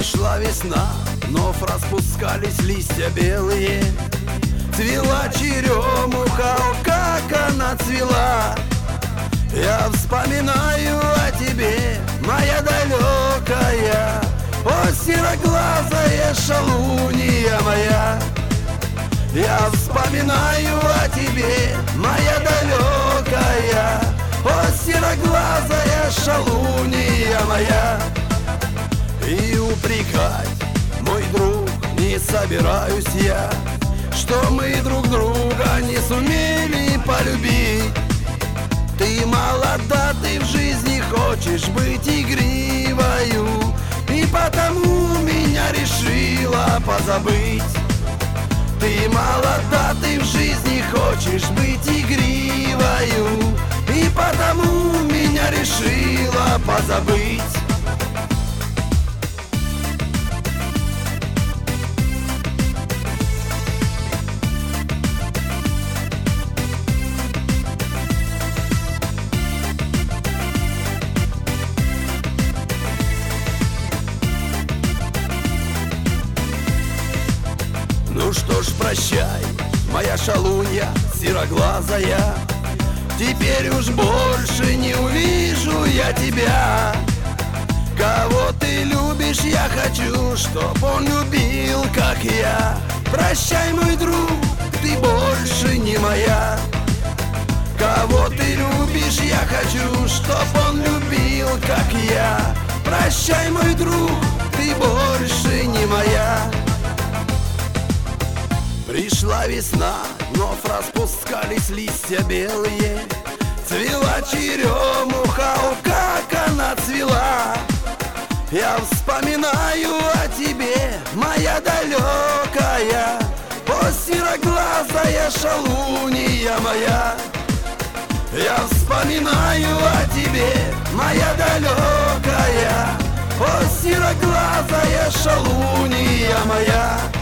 Пришла весна, вновь распускались листья белые. Цвела черемуха, о, как она цвела. Я вспоминаю о тебе, моя далекая, о, сероглазая шалунья моя. Я вспоминаю о тебе, моя далекая, о, сероглазая шалунья моя. И упрекать, мой друг, не собираюсь я, что мы друг друга не сумели полюбить. Ты молода, ты в жизни хочешь быть игривою, и потому меня решила позабыть. Ты молода, ты в жизни хочешь быть игривою, и потому меня решила позабыть. Ну что ж, прощай, моя шалунья сероглазая, теперь уж больше не увижу я тебя. Кого ты любишь, я хочу, чтоб он любил, как я. Прощай, мой друг, ты больше не моя. Кого ты любишь, я хочу, чтоб он любил, как я. Прощай, мой друг, ты больше не моя. Пришла весна, вновь распускались листья белые. Цвела черемуха, о, как она цвела. Я вспоминаю о тебе, моя далекая, о, сероглазая шалунья моя. Я вспоминаю о тебе, моя далекая, о, сероглазая шалунья моя.